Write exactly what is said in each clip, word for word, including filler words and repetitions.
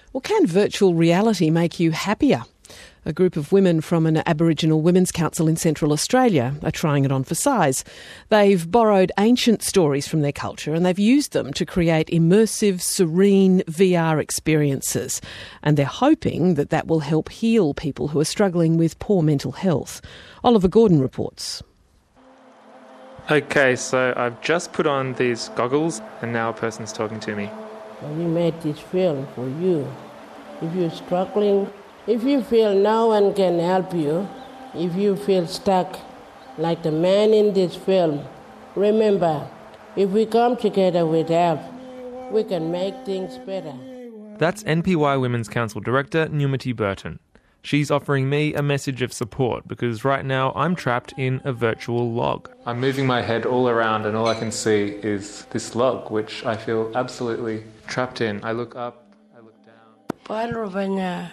Well, can virtual reality make you happier? A group of women from an Aboriginal Women's Council in Central Australia are trying it on for size. They've borrowed ancient stories from their culture and they've used them to create immersive, serene V R experiences. And they're hoping that that will help heal people who are struggling with poor mental health. Oliver Gordon reports. Okay, so I've just put on these goggles and now a person's talking to me. We made this film for you. If you're struggling, if you feel no one can help you, if you feel stuck like the man in this film, remember, if we come together with help, we can make things better. That's N P Y Women's Council Director Numity Burton. She's offering me a message of support because right now I'm trapped in a virtual log. I'm moving my head all around and all I can see is this log, which I feel absolutely trapped in. I look up, I look down.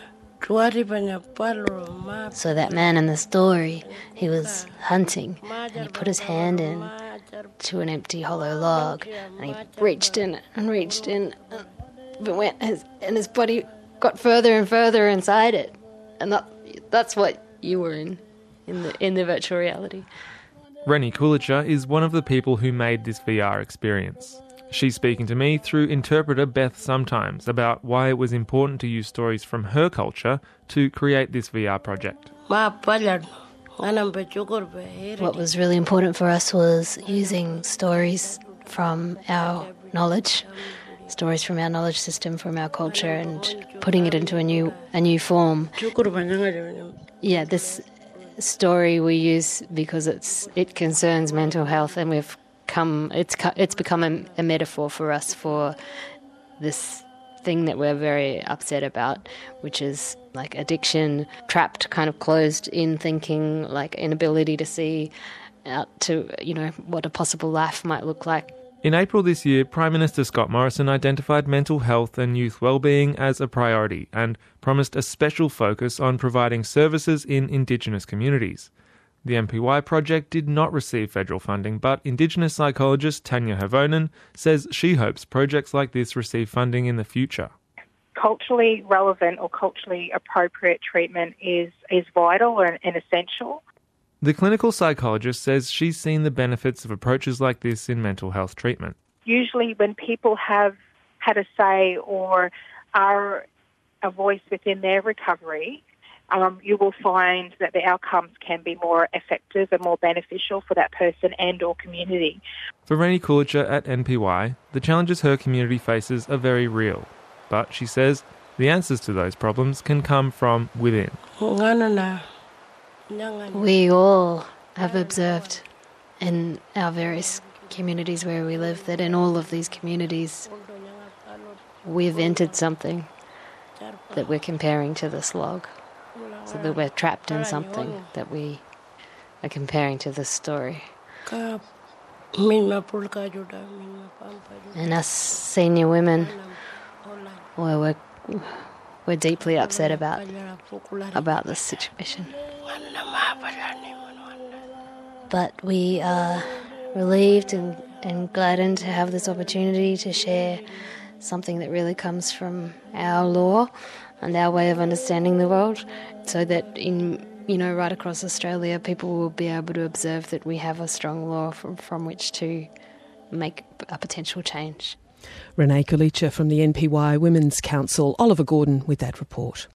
So that man in the story, he was hunting and he put his hand in to an empty hollow log and he reached in and reached in but went his, and his body got further and further inside it. And that, that's what you were in, in the in the virtual reality. Rennie Kulicher is one of the people who made this V R experience. She's speaking to me through interpreter Beth Sometimes about why it was important to use stories from her culture to create this V R project. What was really important for us was using stories from our knowledge, stories from our knowledge system, from our culture, and putting it into a new a new form. Yeah, this story we use because it's it concerns mental health, and we've come it's it's become a, a metaphor for us for this thing that we're very upset about, which is like addiction, trapped, kind of closed in thinking, like inability to see out to, you know, what a possible life might look like. In April this year, Prime Minister Scott Morrison identified mental health and youth wellbeing as a priority and promised a special focus on providing services in Indigenous communities. The N P Y project did not receive federal funding, but Indigenous psychologist Tanya Havonen says she hopes projects like this receive funding in the future. Culturally relevant or culturally appropriate treatment is, is vital and, and essential. The clinical psychologist says she's seen the benefits of approaches like this in mental health treatment. Usually when people have had a say or are a voice within their recovery, um, you will find that the outcomes can be more effective and more beneficial for that person and or community. For Rennie Kulicher at N P Y, the challenges her community faces are very real. But she says the answers to those problems can come from within. We all have observed in our various communities where we live that in all of these communities we've entered something that we're comparing to this log. So that we're trapped in something that we are comparing to this story. And us senior women, well, we're, we're deeply upset about, about this situation. But we are relieved and, and gladdened to have this opportunity to share something that really comes from our law and our way of understanding the world, so that in, you know, right across Australia, people will be able to observe that we have a strong law from, from which to make a potential change. Rennie Kulicher from the N P Y Women's Council. Oliver Gordon with that report.